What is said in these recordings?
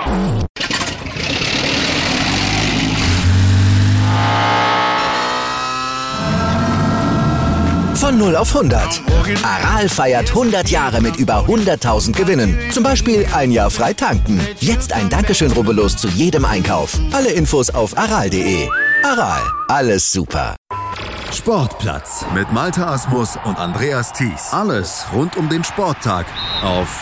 Von 0 auf 100. Aral feiert 100 Jahre mit über 100.000 Gewinnen. Zum Beispiel ein Jahr frei tanken. Jetzt ein Dankeschön, rubbellos zu jedem Einkauf. Alle Infos auf aral.de. Aral, alles super. Sportplatz mit Malte Asmus und Andreas Thies. Alles rund um den Sporttag auf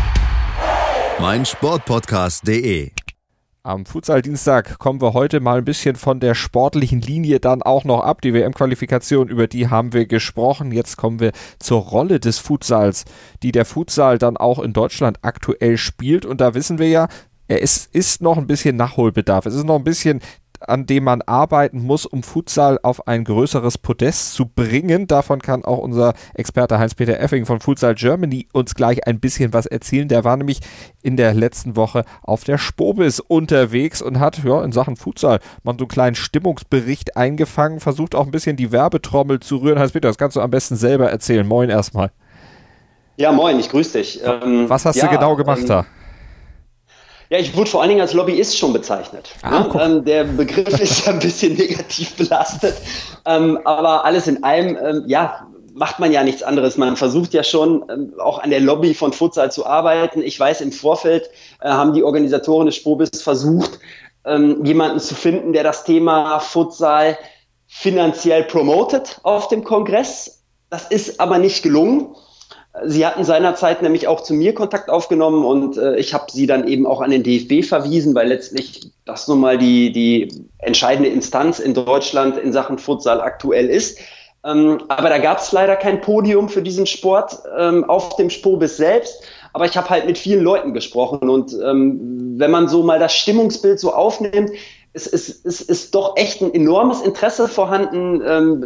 meinsportpodcast.de. Am Futsal-Dienstag kommen wir heute mal ein bisschen von der sportlichen Linie dann auch noch ab. Die WM-Qualifikation, über die haben wir gesprochen. Jetzt kommen wir zur Rolle des Futsals, die der Futsal dann auch in Deutschland aktuell spielt. Und da wissen wir ja, es ist noch ein bisschen Nachholbedarf. Es ist noch ein bisschen, an dem man arbeiten muss, um Futsal auf ein größeres Podest zu bringen. Davon kann auch unser Experte Heinz-Peter Effing von Futsal Germany uns gleich ein bisschen was erzählen. Der war nämlich in der letzten Woche auf der Spobis unterwegs und hat in Sachen Futsal mal so einen kleinen Stimmungsbericht eingefangen, versucht auch ein bisschen die Werbetrommel zu rühren. Heinz-Peter, das kannst du am besten selber erzählen. Moin erstmal. Ja, moin, ich grüße dich. Was hast du genau gemacht da? Ja, ich wurde vor allen Dingen als Lobbyist schon bezeichnet. Der Begriff ist ja ein bisschen negativ belastet, aber alles in allem, macht man ja nichts anderes. Man versucht ja schon auch an der Lobby von Futsal zu arbeiten. Ich weiß, im Vorfeld haben die Organisatoren des Spobis versucht, jemanden zu finden, der das Thema Futsal finanziell promotet auf dem Kongress. Das ist aber nicht gelungen. Sie hatten seinerzeit nämlich auch zu mir Kontakt aufgenommen und ich habe sie dann eben auch an den DFB verwiesen, weil letztlich das nun mal die entscheidende Instanz in Deutschland in Sachen Futsal aktuell ist. Aber da gab es leider kein Podium für diesen Sport auf dem Spobis selbst. Aber ich habe halt mit vielen Leuten gesprochen und wenn man so mal das Stimmungsbild so aufnimmt, es ist doch echt ein enormes Interesse vorhanden,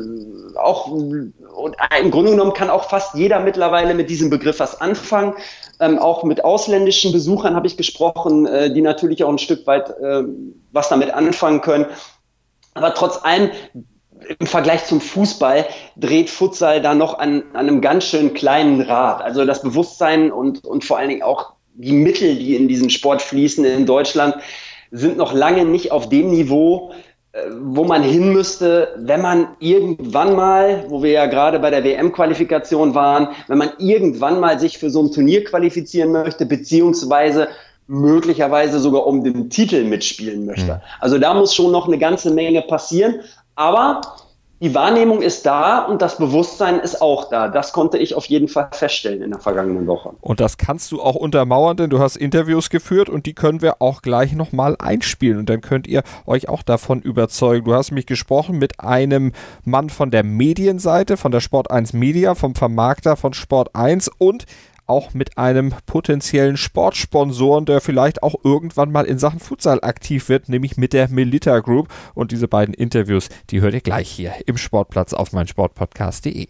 und im Grunde genommen kann auch fast jeder mittlerweile mit diesem Begriff was anfangen. Auch mit ausländischen Besuchern habe ich gesprochen, die natürlich auch ein Stück weit was damit anfangen können. Aber trotz allem, im Vergleich zum Fußball, dreht Futsal da noch an einem ganz schön kleinen Rad. Also das Bewusstsein und vor allen Dingen auch die Mittel, die in diesen Sport fließen in Deutschland, sind noch lange nicht auf dem Niveau, wo man hin müsste, wenn man irgendwann mal, wo wir ja gerade bei der WM-Qualifikation waren, wenn man irgendwann mal sich für so ein Turnier qualifizieren möchte, beziehungsweise möglicherweise sogar um den Titel mitspielen möchte. Also da muss schon noch eine ganze Menge passieren, aber die Wahrnehmung ist da und das Bewusstsein ist auch da. Das konnte ich auf jeden Fall feststellen in der vergangenen Woche. Und das kannst du auch untermauern, denn du hast Interviews geführt und die können wir auch gleich nochmal einspielen und dann könnt ihr euch auch davon überzeugen. Du hast mich gesprochen mit einem Mann von der Medienseite, von der Sport 1 Media, vom Vermarkter von Sport 1 und auch mit einem potenziellen Sportsponsoren, der vielleicht auch irgendwann mal in Sachen Futsal aktiv wird, nämlich mit der Melita Group. Und diese beiden Interviews, die hört ihr gleich hier im Sportplatz auf meinsportpodcast.de.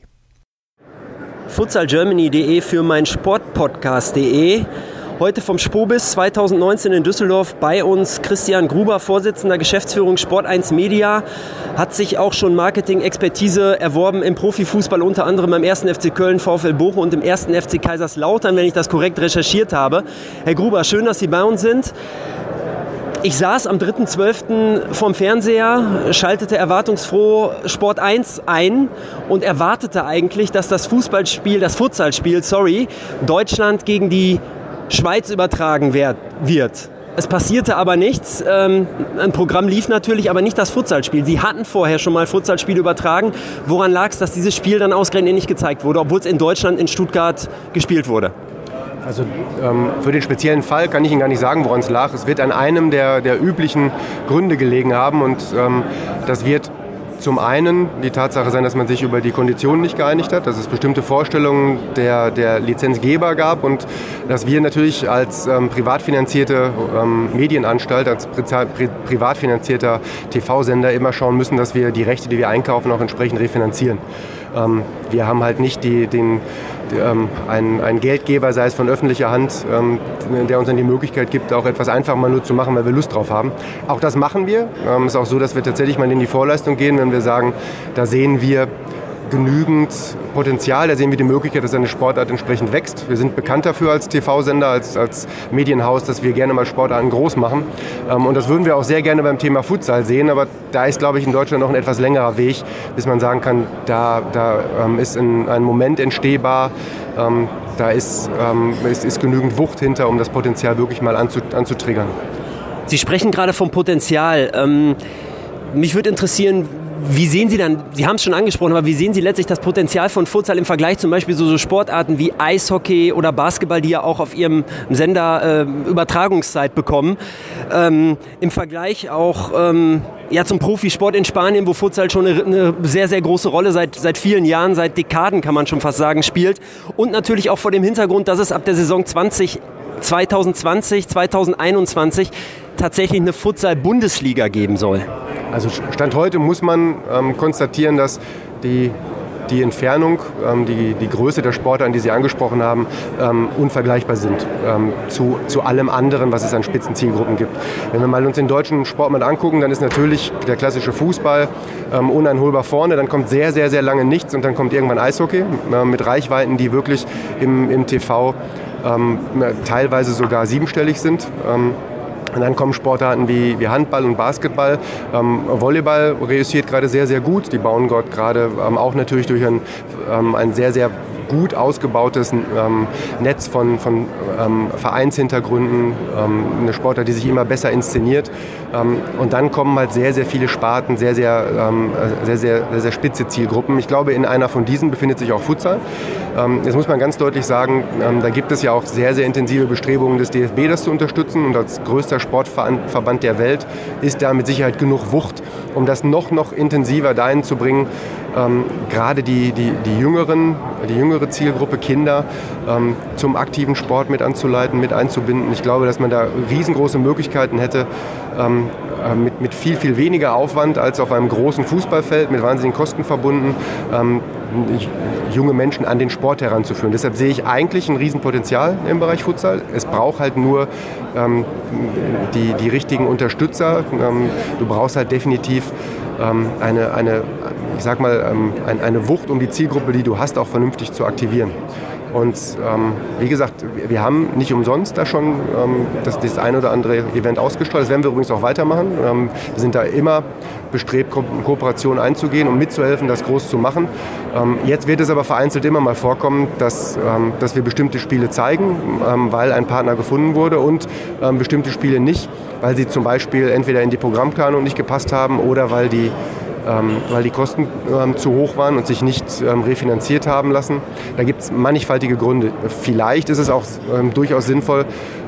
futsalgermany.de für meinsportpodcast.de. Heute vom Spobis 2019 in Düsseldorf bei uns Christian Gruber, Vorsitzender Geschäftsführung Sport 1 Media, hat sich auch schon Marketing-Expertise erworben im Profifußball, unter anderem beim 1. FC Köln, VfL Bochum und im 1. FC Kaiserslautern, wenn ich das korrekt recherchiert habe. Herr Gruber, schön, dass Sie bei uns sind. Ich saß am 3.12. vorm Fernseher, schaltete erwartungsfroh Sport 1 ein und erwartete eigentlich, dass das Futsalspiel, Deutschland gegen die Schweiz übertragen wird. Es passierte aber nichts. Ein Programm lief natürlich, aber nicht das Futsalspiel. Sie hatten vorher schon mal Futsalspiele übertragen. Woran lag es, dass dieses Spiel dann ausgerechnet nicht gezeigt wurde, obwohl es in Deutschland in Stuttgart gespielt wurde? Also für den speziellen Fall kann ich Ihnen gar nicht sagen, woran es lag. Es wird an einem der üblichen Gründe gelegen haben und das wird zum einen die Tatsache sein, dass man sich über die Konditionen nicht geeinigt hat, dass es bestimmte Vorstellungen der Lizenzgeber gab und dass wir natürlich als privat finanzierte Medienanstalt, als privat finanzierter TV-Sender immer schauen müssen, dass wir die Rechte, die wir einkaufen, auch entsprechend refinanzieren. Wir haben halt nicht einen Geldgeber, sei es von öffentlicher Hand, der uns dann die Möglichkeit gibt, auch etwas einfach mal nur zu machen, weil wir Lust drauf haben. Auch das machen wir. Es ist auch so, dass wir tatsächlich mal in die Vorleistung gehen, wenn wir sagen, da sehen wir genügend Potenzial. Da sehen wir die Möglichkeit, dass eine Sportart entsprechend wächst. Wir sind bekannt dafür als TV-Sender, als Medienhaus, dass wir gerne mal Sportarten groß machen. Und das würden wir auch sehr gerne beim Thema Futsal sehen. Aber da ist, glaube ich, in Deutschland noch ein etwas längerer Weg, bis man sagen kann, da ist ein Moment entstehbar. Da ist genügend Wucht hinter, um das Potenzial wirklich mal anzutriggern. Sie sprechen gerade vom Potenzial. Mich würde interessieren, wie sehen Sie dann, Sie haben es schon angesprochen, aber wie sehen Sie letztlich das Potenzial von Futsal im Vergleich zum Beispiel so Sportarten wie Eishockey oder Basketball, die ja auch auf Ihrem Sender Übertragungszeit bekommen, im Vergleich auch zum Profisport in Spanien, wo Futsal schon eine sehr, sehr große Rolle seit vielen Jahren, seit Dekaden kann man schon fast sagen, spielt, und natürlich auch vor dem Hintergrund, dass es ab der Saison 2020, 2021 tatsächlich eine Futsal-Bundesliga geben soll. Also Stand heute muss man konstatieren, dass die Entfernung, die Größe der Sportarten, die Sie angesprochen haben, unvergleichbar sind zu allem anderen, was es an Spitzenzielgruppen gibt. Wenn wir mal uns den deutschen Sport mal angucken, dann ist natürlich der klassische Fußball uneinholbar vorne, dann kommt sehr, sehr, sehr lange nichts und dann kommt irgendwann Eishockey mit Reichweiten, die wirklich im TV teilweise sogar siebenstellig sind. Und dann kommen Sportarten wie Handball und Basketball. Volleyball reüssiert gerade sehr, sehr gut. Die bauen dort gerade auch natürlich durch ein sehr, sehr gut ausgebautes Netz von Vereinshintergründen, eine Sportart, die sich immer besser inszeniert. Und dann kommen halt sehr, sehr viele Sparten, sehr, sehr spitze Zielgruppen. Ich glaube, in einer von diesen befindet sich auch Futsal. Jetzt muss man ganz deutlich sagen, da gibt es ja auch sehr, sehr intensive Bestrebungen des DFB, das zu unterstützen. Und als größter Sportverband der Welt ist da mit Sicherheit genug Wucht, um das noch intensiver dahin zu bringen, gerade die jüngere Zielgruppe, Kinder, zum aktiven Sport mit anzuleiten, mit einzubinden. Ich glaube, dass man da riesengroße Möglichkeiten hätte, mit viel, viel weniger Aufwand als auf einem großen Fußballfeld, mit wahnsinnigen Kosten verbunden, junge Menschen an den Sport heranzuführen. Deshalb sehe ich eigentlich ein Riesenpotenzial im Bereich Futsal. Es braucht halt nur die richtigen Unterstützer. Du brauchst halt definitiv eine Wucht, um die Zielgruppe, die du hast, auch vernünftig zu aktivieren. Und wie gesagt, wir haben nicht umsonst da schon das ein oder andere Event ausgestrahlt. Das werden wir übrigens auch weitermachen. Wir sind da immer bestrebt, Kooperationen einzugehen und mitzuhelfen, das groß zu machen. Jetzt wird es aber vereinzelt immer mal vorkommen, dass wir bestimmte Spiele zeigen, weil ein Partner gefunden wurde, und bestimmte Spiele nicht, weil sie zum Beispiel entweder in die Programmplanung nicht gepasst haben oder weil die Kosten zu hoch waren und sich nicht refinanziert haben lassen. Da gibt es mannigfaltige Gründe. Vielleicht ist es auch durchaus sinnvoll,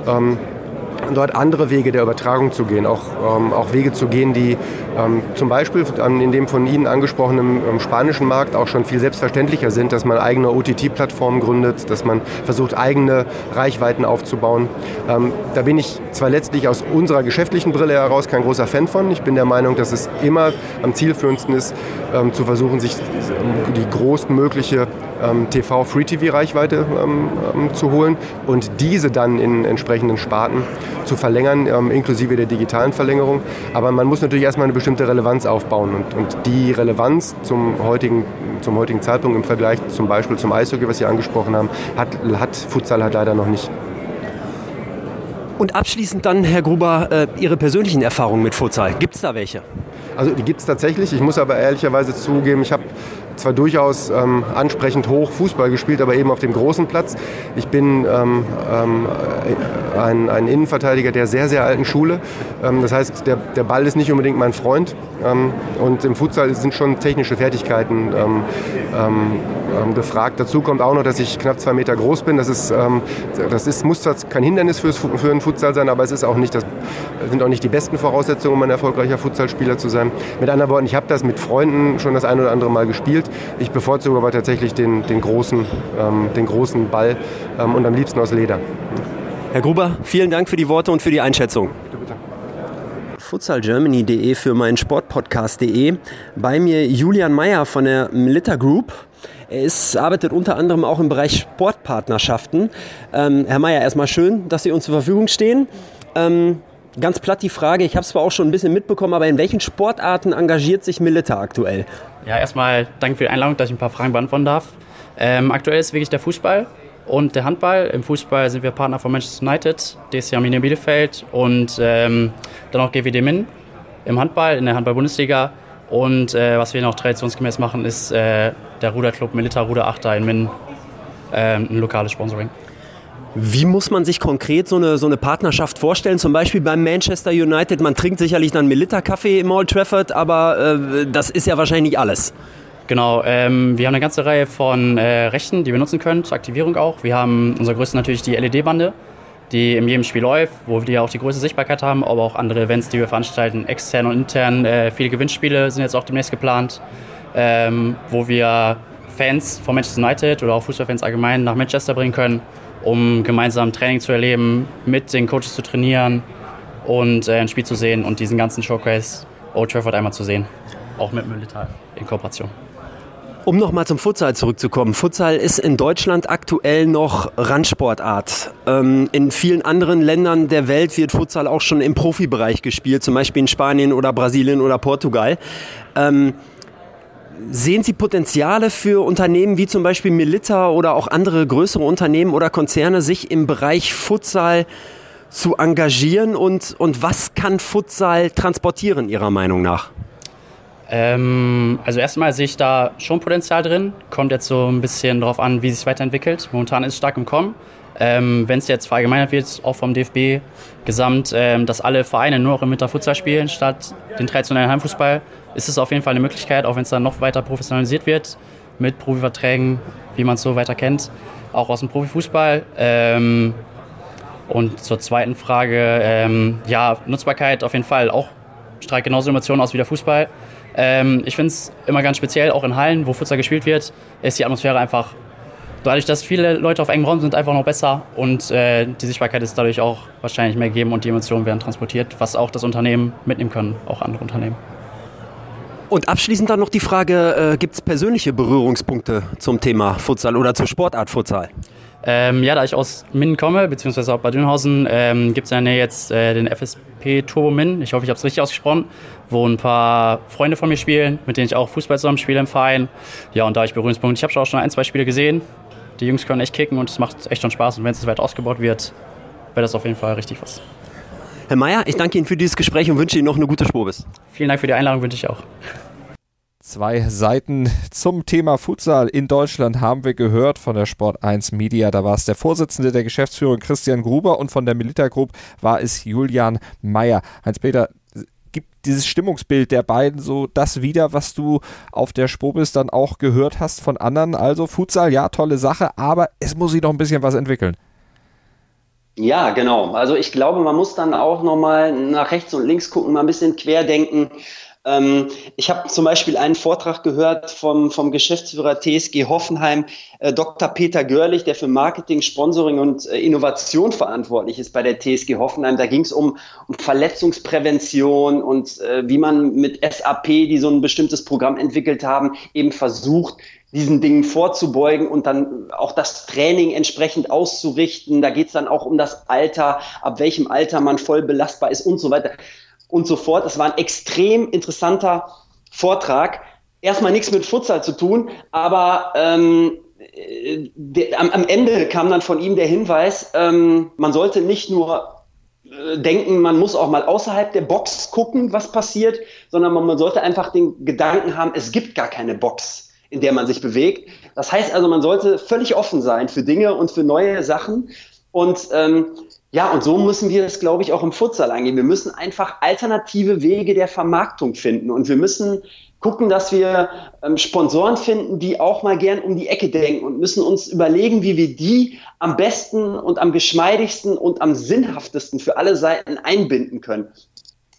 dort andere Wege der Übertragung zu gehen, auch Wege zu gehen, die zum Beispiel in dem von Ihnen angesprochenen spanischen Markt auch schon viel selbstverständlicher sind, dass man eigene OTT-Plattformen gründet, dass man versucht, eigene Reichweiten aufzubauen. Da bin ich zwar letztlich aus unserer geschäftlichen Brille heraus kein großer Fan von. Ich bin der Meinung, dass es immer am zielführendsten ist, zu versuchen, sich die größtmögliche TV-Free-TV-Reichweite zu holen und diese dann in entsprechenden Sparten zu verlängern, inklusive der digitalen Verlängerung. Aber man muss natürlich erstmal eine bestimmte Relevanz aufbauen. Und die Relevanz zum heutigen Zeitpunkt im Vergleich zum Beispiel zum Eishockey, was Sie angesprochen haben, hat Futsal halt leider noch nicht. Und abschließend dann, Herr Gruber, Ihre persönlichen Erfahrungen mit Futsal. Gibt es da welche? Also die gibt es tatsächlich. Ich muss aber ehrlicherweise zugeben, ich habe zwar durchaus ansprechend hoch Fußball gespielt, aber eben auf dem großen Platz. Ich bin ein Innenverteidiger der sehr, sehr alten Schule. Das heißt, der Ball ist nicht unbedingt mein Freund. Und im Futsal sind schon technische Fertigkeiten gefragt. Dazu kommt auch noch, dass ich knapp 2 Meter groß bin. Muss zwar kein Hindernis für einen Futsal sein, aber es ist auch nicht sind auch nicht die besten Voraussetzungen, um ein erfolgreicher Futsalspieler zu sein. Mit anderen Worten, ich habe das mit Freunden schon das ein oder andere Mal gespielt. Ich bevorzuge aber tatsächlich den großen Ball und am liebsten aus Leder. Herr Gruber, vielen Dank für die Worte und für die Einschätzung. Bitte. futsalgermany.de für meinen Sportpodcast.de. Bei mir Julian Meyer von der Melitta Group. Er arbeitet unter anderem auch im Bereich Sportpartnerschaften. Herr Meyer, erstmal schön, dass Sie uns zur Verfügung stehen. Ganz platt die Frage, ich habe es zwar auch schon ein bisschen mitbekommen, aber in welchen Sportarten engagiert sich Melita aktuell? Ja, erstmal danke für die Einladung, dass ich ein paar Fragen beantworten darf. Aktuell ist wirklich der Fußball und der Handball. Im Fußball sind wir Partner von Manchester United, DSC Arminia Bielefeld und dann auch GWD Minden im Handball, in der Handball-Bundesliga. Und was wir noch traditionsgemäß machen, ist der Ruderclub Melita Ruder Achter in Minden, ein lokales Sponsoring. Wie muss man sich konkret so eine Partnerschaft vorstellen? Zum Beispiel beim Manchester United, man trinkt sicherlich dann Melita-Kaffee im Old Trafford, aber das ist ja wahrscheinlich nicht alles. Genau, wir haben eine ganze Reihe von Rechten, die wir nutzen können, zur Aktivierung auch. Wir haben unser größtes natürlich die LED-Bande, die in jedem Spiel läuft, wo wir auch die größte Sichtbarkeit haben, aber auch andere Events, die wir veranstalten, extern und intern. Viele Gewinnspiele sind jetzt auch demnächst geplant, wo wir Fans von Manchester United oder auch Fußballfans allgemein nach Manchester bringen können, um gemeinsam Training zu erleben, mit den Coaches zu trainieren und ein Spiel zu sehen und diesen ganzen Showcase Old Trafford einmal zu sehen, auch mit Melita in Kooperation. Um nochmal zum Futsal zurückzukommen. Futsal ist in Deutschland aktuell noch Randsportart. In vielen anderen Ländern der Welt wird Futsal auch schon im Profibereich gespielt, zum Beispiel in Spanien oder Brasilien oder Portugal. Sehen Sie Potenziale für Unternehmen wie zum Beispiel Melita oder auch andere größere Unternehmen oder Konzerne, sich im Bereich Futsal zu engagieren? Und was kann Futsal transportieren, Ihrer Meinung nach? Also erstmal sehe ich da schon Potenzial drin. Kommt jetzt so ein bisschen darauf an, wie es sich weiterentwickelt. Momentan ist es stark im Kommen. Wenn es jetzt verallgemeinert wird, auch vom DFB gesamt, dass alle Vereine nur noch im Winterfutsal spielen, statt den traditionellen Heimfußball, ist es auf jeden Fall eine Möglichkeit, auch wenn es dann noch weiter professionalisiert wird, mit Profiverträgen, wie man es so weiter kennt, auch aus dem Profifußball. Und zur zweiten Frage, ja, Nutzbarkeit auf jeden Fall, auch strahlt genauso Emotionen aus wie der Fußball. Ich finde es immer ganz speziell, auch in Hallen, wo Futsal gespielt wird, ist die Atmosphäre einfach, dadurch, dass viele Leute auf engem Raum sind, einfach noch besser und die Sichtbarkeit ist dadurch auch wahrscheinlich mehr gegeben und die Emotionen werden transportiert, was auch das Unternehmen mitnehmen können, auch andere Unternehmen. Und abschließend dann noch die Frage, gibt es persönliche Berührungspunkte zum Thema Futsal oder zur Sportart Futsal? Ja, da ich aus Minden komme, beziehungsweise auch Bad Dönhausen, gibt es in der Nähe jetzt den FSP Turbo Minden, ich hoffe, ich habe es richtig ausgesprochen, wo ein paar Freunde von mir spielen, mit denen ich auch Fußball zusammen spiele im Verein. Ja, und da habe ich Berührungspunkte. Ich habe auch schon 1-2 Spiele gesehen. Die Jungs können echt kicken und es macht echt schon Spaß. Und wenn es weit ausgebaut wird, wäre das auf jeden Fall richtig was. Herr Meier, ich danke Ihnen für dieses Gespräch und wünsche Ihnen noch eine gute Spobis. Vielen Dank für die Einladung, wünsche ich auch. 2 Seiten zum Thema Futsal in Deutschland haben wir gehört von der Sport1 Media. Da war es der Vorsitzende der Geschäftsführung Christian Gruber und von der Melita Group war es Julian Meier. Heinz-Peter, gibt dieses Stimmungsbild der beiden so das wieder, was du auf der Spobis dann auch gehört hast von anderen? Also Futsal, ja, tolle Sache, aber es muss sich noch ein bisschen was entwickeln. Ja, genau. Also ich glaube, man muss dann auch nochmal nach rechts und links gucken, mal ein bisschen querdenken. Ich habe zum Beispiel einen Vortrag gehört vom Geschäftsführer TSG Hoffenheim, Dr. Peter Görlich, der für Marketing, Sponsoring und Innovation verantwortlich ist bei der TSG Hoffenheim. Da ging es um Verletzungsprävention und wie man mit SAP, die so ein bestimmtes Programm entwickelt haben, eben versucht, diesen Dingen vorzubeugen und dann auch das Training entsprechend auszurichten. Da geht es dann auch um das Alter, ab welchem Alter man voll belastbar ist und so weiter und so fort. Das war ein extrem interessanter Vortrag. Erstmal nichts mit Futsal zu tun, aber am Ende kam dann von ihm der Hinweis, man sollte nicht nur denken, man muss auch mal außerhalb der Box gucken, was passiert, sondern man sollte einfach den Gedanken haben, es gibt gar keine Box, in der man sich bewegt. Das heißt also, man sollte völlig offen sein für Dinge und für neue Sachen. Und und so müssen wir das, glaube ich, auch im Futsal angehen. Wir müssen einfach alternative Wege der Vermarktung finden. Und wir müssen gucken, dass wir Sponsoren finden, die auch mal gern um die Ecke denken und müssen uns überlegen, wie wir die am besten und am geschmeidigsten und am sinnhaftesten für alle Seiten einbinden können.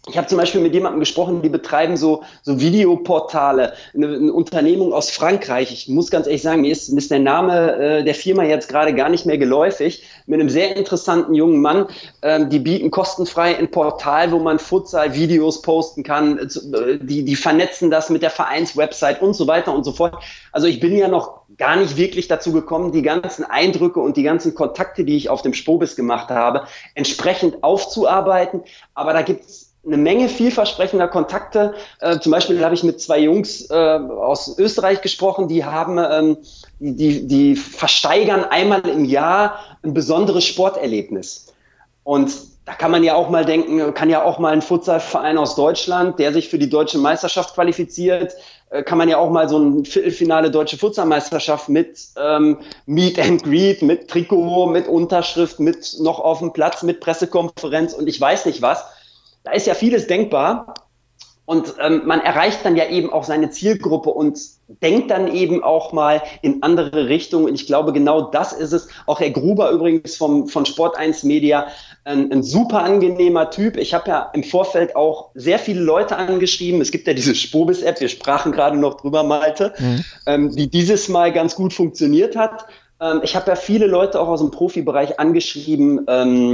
Ich habe zum Beispiel mit jemandem gesprochen, die betreiben so Videoportale, eine Unternehmung aus Frankreich. Ich muss ganz ehrlich sagen, mir ist der Name der Firma jetzt gerade gar nicht mehr geläufig. Mit einem sehr interessanten jungen Mann. Die bieten kostenfrei ein Portal, wo man Futsal-Videos posten kann. Die vernetzen das mit der Vereinswebsite und so weiter und so fort. Also ich bin ja noch gar nicht wirklich dazu gekommen, die ganzen Eindrücke und die ganzen Kontakte, die ich auf dem Spobis gemacht habe, entsprechend aufzuarbeiten. Aber da gibt's eine Menge vielversprechender Kontakte. Zum Beispiel habe ich mit 2 Jungs aus Österreich gesprochen, die haben, die versteigern einmal im Jahr ein besonderes Sporterlebnis. Und da kann man ja auch mal denken, kann ja auch mal ein Futsalverein aus Deutschland, der sich für die deutsche Meisterschaft qualifiziert, kann man ja auch mal so ein Viertelfinale Deutsche Futsalmeisterschaft mit Meet and Greet, mit Trikot, mit Unterschrift, mit noch auf dem Platz, mit Pressekonferenz und ich weiß nicht was. Da ist ja vieles denkbar und man erreicht dann ja eben auch seine Zielgruppe und denkt dann eben auch mal in andere Richtungen. Und ich glaube, genau das ist es. Auch Herr Gruber übrigens von Sport1 Media, ein super angenehmer Typ. Ich habe ja im Vorfeld auch sehr viele Leute angeschrieben. Es gibt ja diese Spobis-App, wir sprachen gerade noch drüber, Malte, die dieses Mal ganz gut funktioniert hat. Ich habe ja viele Leute auch aus dem Profibereich angeschrieben,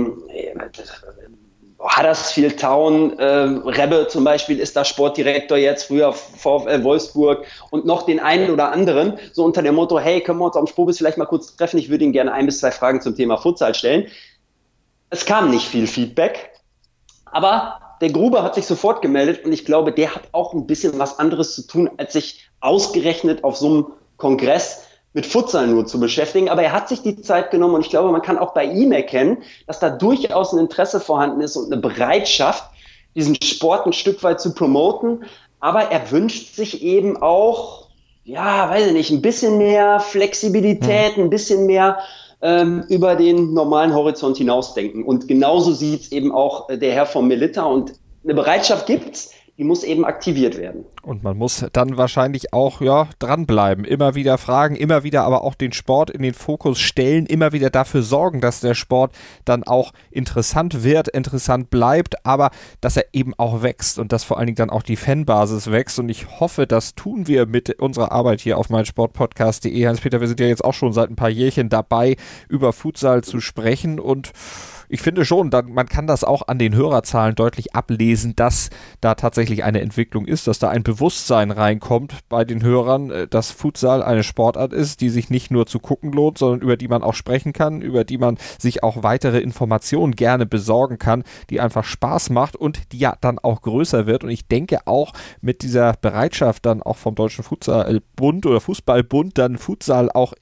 Huddersfield Town, Rebbe zum Beispiel ist da Sportdirektor jetzt, früher VfL Wolfsburg und noch den einen oder anderen, so unter dem Motto, hey, können wir uns am Spobis vielleicht mal kurz treffen, ich würde Ihnen gerne 1 bis 2 Fragen zum Thema Futsal stellen. Es kam nicht viel Feedback, aber der Gruber hat sich sofort gemeldet und ich glaube, der hat auch ein bisschen was anderes zu tun, als sich ausgerechnet auf so einem Kongress mit Futsal nur zu beschäftigen, aber er hat sich die Zeit genommen und ich glaube, man kann auch bei ihm erkennen, dass da durchaus ein Interesse vorhanden ist und eine Bereitschaft, diesen Sport ein Stück weit zu promoten, aber er wünscht sich eben auch, ja, weiß ich nicht, ein bisschen mehr Flexibilität, ein bisschen mehr über den normalen Horizont hinausdenken und genauso sieht es eben auch der Herr von Melita und eine Bereitschaft gibt's, die muss eben aktiviert werden. Und man muss dann wahrscheinlich auch dranbleiben, immer wieder fragen, immer wieder aber auch den Sport in den Fokus stellen, immer wieder dafür sorgen, dass der Sport dann auch interessant wird, interessant bleibt, aber dass er eben auch wächst und dass vor allen Dingen dann auch die Fanbasis wächst und ich hoffe, das tun wir mit unserer Arbeit hier auf meinsportpodcast.de. Hans-Peter, wir sind ja jetzt auch schon seit ein paar Jährchen dabei, über Futsal zu sprechen und ich finde schon, man kann das auch an den Hörerzahlen deutlich ablesen, dass da tatsächlich eine Entwicklung ist, dass da ein Bewusstsein reinkommt bei den Hörern, dass Futsal eine Sportart ist, die sich nicht nur zu gucken lohnt, sondern über die man auch sprechen kann, über die man sich auch weitere Informationen gerne besorgen kann, die einfach Spaß macht und die ja dann auch größer wird. Und ich denke auch mit dieser Bereitschaft dann auch vom Deutschen Futsalbund oder Fußballbund dann Futsal auch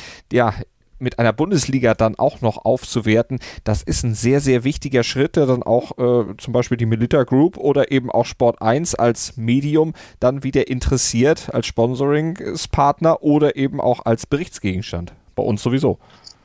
mit einer Bundesliga dann auch noch aufzuwerten, das ist ein sehr, sehr wichtiger Schritt, der dann auch zum Beispiel die Melita Group oder eben auch Sport1 als Medium dann wieder interessiert, als Sponsoringspartner oder eben auch als Berichtsgegenstand. Bei uns sowieso.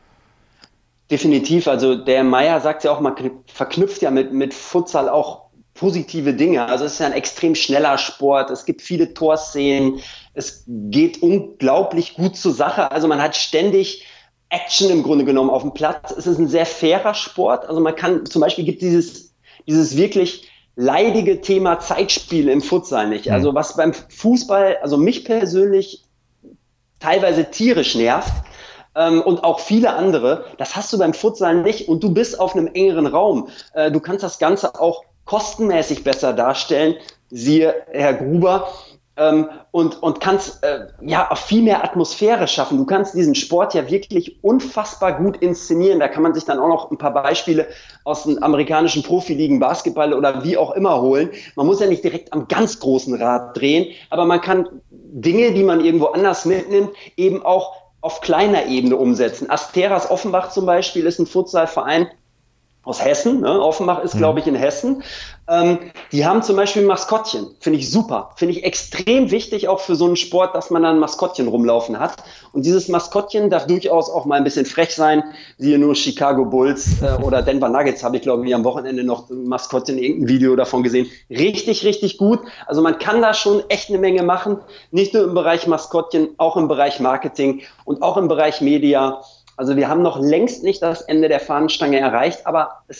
Definitiv, also der Meier sagt ja auch, man verknüpft ja mit Futsal auch positive Dinge. Also es ist ja ein extrem schneller Sport, es gibt viele Torszenen, es geht unglaublich gut zur Sache, also man hat ständig Action im Grunde genommen auf dem Platz. Es ist ein sehr fairer Sport. Also man kann, zum Beispiel gibt dieses wirklich leidige Thema Zeitspiel im Futsal nicht. Also was beim Fußball, also mich persönlich teilweise tierisch nervt und auch viele andere, das hast du beim Futsal nicht und du bist auf einem engeren Raum. Du kannst das Ganze auch kostenmäßig besser darstellen, siehe Herr Gruber, und kannst auch viel mehr Atmosphäre schaffen. Du kannst diesen Sport ja wirklich unfassbar gut inszenieren. Da kann man sich dann auch noch ein paar Beispiele aus den amerikanischen Profiligen, Basketball oder wie auch immer holen. Man muss ja nicht direkt am ganz großen Rad drehen, aber man kann Dinge, die man irgendwo anders mitnimmt, eben auch auf kleiner Ebene umsetzen. Asteras Offenbach zum Beispiel ist ein Futsalverein aus Hessen, ne? Offenbach ist, glaube ich, in Hessen. Die haben zum Beispiel ein Maskottchen. Finde ich super. Finde ich extrem wichtig auch für so einen Sport, dass man dann ein Maskottchen rumlaufen hat. Und dieses Maskottchen darf durchaus auch mal ein bisschen frech sein. Siehe nur Chicago Bulls oder Denver Nuggets habe ich, glaube ich, am Wochenende noch ein Maskottchen, irgendein Video davon gesehen. Richtig, richtig gut. Also man kann da schon echt eine Menge machen. Nicht nur im Bereich Maskottchen, auch im Bereich Marketing und auch im Bereich Media. Also wir haben noch längst nicht das Ende der Fahnenstange erreicht, aber es ist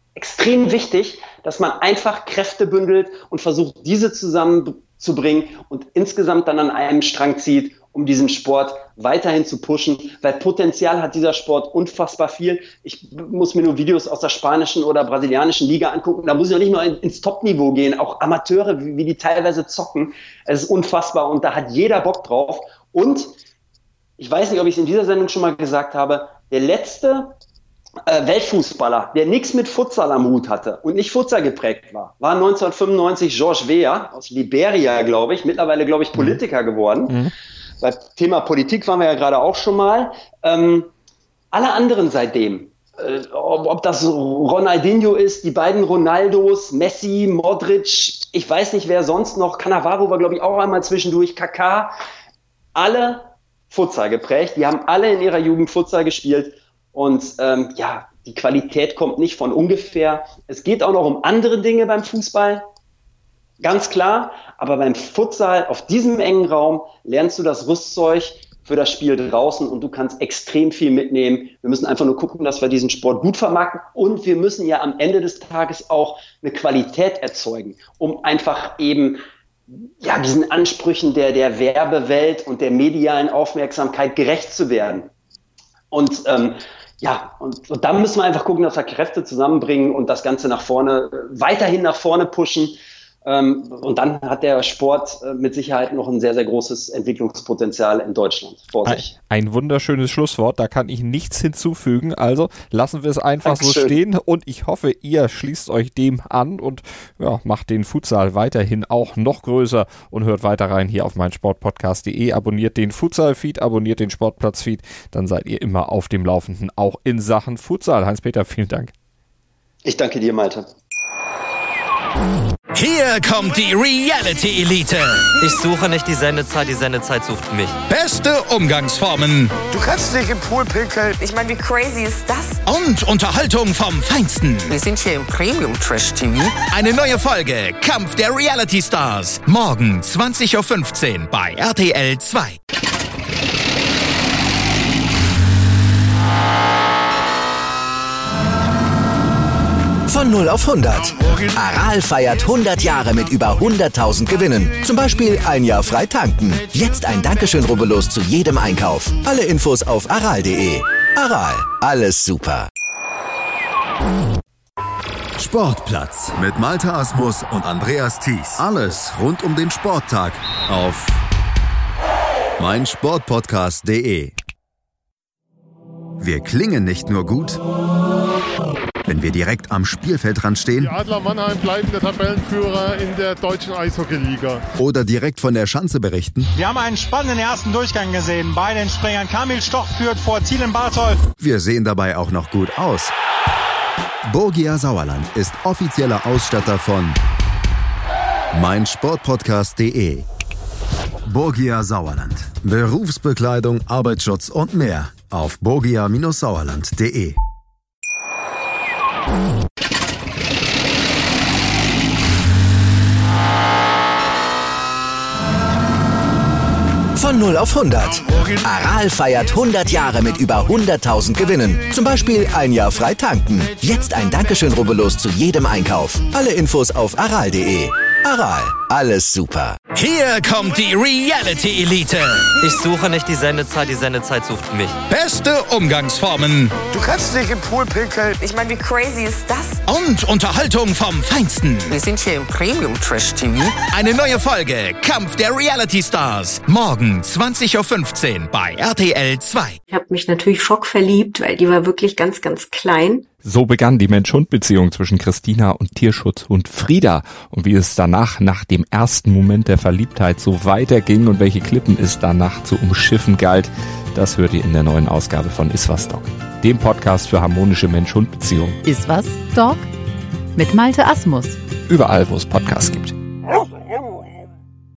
extrem wichtig, dass man einfach Kräfte bündelt und versucht, diese zusammenzubringen und insgesamt dann an einem Strang zieht, um diesen Sport weiterhin zu pushen, weil Potenzial hat dieser Sport unfassbar viel. Ich muss mir nur Videos aus der spanischen oder brasilianischen Liga angucken, da muss ich noch nicht mal ins Top-Niveau gehen, auch Amateure, wie die teilweise zocken, es ist unfassbar und da hat jeder Bock drauf. Und ich weiß nicht, ob ich es in dieser Sendung schon mal gesagt habe, der letzte Weltfußballer, der nichts mit Futsal am Hut hatte und nicht Futsal geprägt war 1995 George Weah aus Liberia, glaube ich, mittlerweile, glaube ich, Politiker geworden. Beim Thema Politik waren wir ja gerade auch schon mal. Alle anderen seitdem, ob das Ronaldinho ist, die beiden Ronaldos, Messi, Modric, ich weiß nicht, wer sonst noch, Cannavaro war, glaube ich, auch einmal zwischendurch, Kaká, alle Futsal geprägt, die haben alle in ihrer Jugend Futsal gespielt. Und die Qualität kommt nicht von ungefähr. Es geht auch noch um andere Dinge beim Fußball, ganz klar. Aber beim Futsal auf diesem engen Raum lernst du das Rüstzeug für das Spiel draußen und du kannst extrem viel mitnehmen. Wir müssen einfach nur gucken, dass wir diesen Sport gut vermarkten und wir müssen ja am Ende des Tages auch eine Qualität erzeugen, um einfach eben diesen Ansprüchen der Werbewelt und der medialen Aufmerksamkeit gerecht zu werden. Und und da müssen wir einfach gucken, dass wir Kräfte zusammenbringen und das Ganze weiterhin nach vorne pushen. Und dann hat der Sport mit Sicherheit noch ein sehr, sehr großes Entwicklungspotenzial in Deutschland vor sich. Ein wunderschönes Schlusswort, da kann ich nichts hinzufügen. Also lassen wir es einfach so stehen und ich hoffe, ihr schließt euch dem an und macht den Futsal weiterhin auch noch größer und hört weiter rein hier auf meinsportpodcast.de. Abonniert den Futsal-Feed, abonniert den Sportplatz-Feed, dann seid ihr immer auf dem Laufenden, auch in Sachen Futsal. Heinz-Peter, vielen Dank. Ich danke dir, Malte. Hier kommt die Reality-Elite. Ich suche nicht die Sendezeit sucht mich. Beste Umgangsformen. Du kannst nicht im Pool pinkeln. Ich meine, wie crazy ist das? Und Unterhaltung vom Feinsten. Wir sind hier im Premium-Trash-TV. Eine neue Folge Kampf der Reality-Stars. Morgen 20.15 Uhr bei RTL 2. Von 0 auf 100. Aral feiert 100 Jahre mit über 100.000 Gewinnen. Zum Beispiel ein Jahr frei tanken. Jetzt ein Dankeschön, rubbellos zu jedem Einkauf. Alle Infos auf aral.de. Aral, alles super. Sportplatz mit Malte Asmus und Andreas Thies. Alles rund um den Sporttag auf meinsportpodcast.de. Wir klingen nicht nur gut, wenn wir direkt am Spielfeldrand stehen. Die Adler Mannheim bleiben der Tabellenführer in der deutschen Eishockeyliga. Oder direkt von der Schanze berichten. Wir haben einen spannenden ersten Durchgang gesehen. Bei den Springern Kamil Stoch führt vor Thielen Barthold. Wir sehen dabei auch noch gut aus. Borgia Sauerland ist offizieller Ausstatter von meinsportpodcast.de. Borgia Sauerland. Berufsbekleidung, Arbeitsschutz und mehr auf borgia-sauerland.de. Von 0 auf 100. Aral feiert 100 Jahre mit über 100.000 Gewinnen. Zum Beispiel ein Jahr frei tanken. Jetzt ein Dankeschön, rubbellos zu jedem Einkauf. Alle Infos auf aral.de. Aral, alles super. Hier kommt die Reality-Elite. Ich suche nicht die Sendezeit sucht mich. Beste Umgangsformen. Du kannst nicht im Pool pinkeln. Ich meine, wie crazy ist das? Und Unterhaltung vom Feinsten. Wir sind hier im Premium-Trash-TV. Eine neue Folge Kampf der Reality-Stars. Morgen 20.15 Uhr bei RTL 2. Ich habe mich natürlich schockverliebt, weil die war wirklich ganz, ganz klein. So begann die Mensch-Hund-Beziehung zwischen Christina und Tierschutzhund Frieda. Und wie es danach, nach dem ersten Moment der Verliebtheit, so weiterging und welche Klippen es danach zu umschiffen galt, das hört ihr in der neuen Ausgabe von Iswas Dog, dem Podcast für harmonische Mensch-Hund-Beziehungen. Iswas Dog mit Malte Asmus. Überall, wo es Podcasts gibt.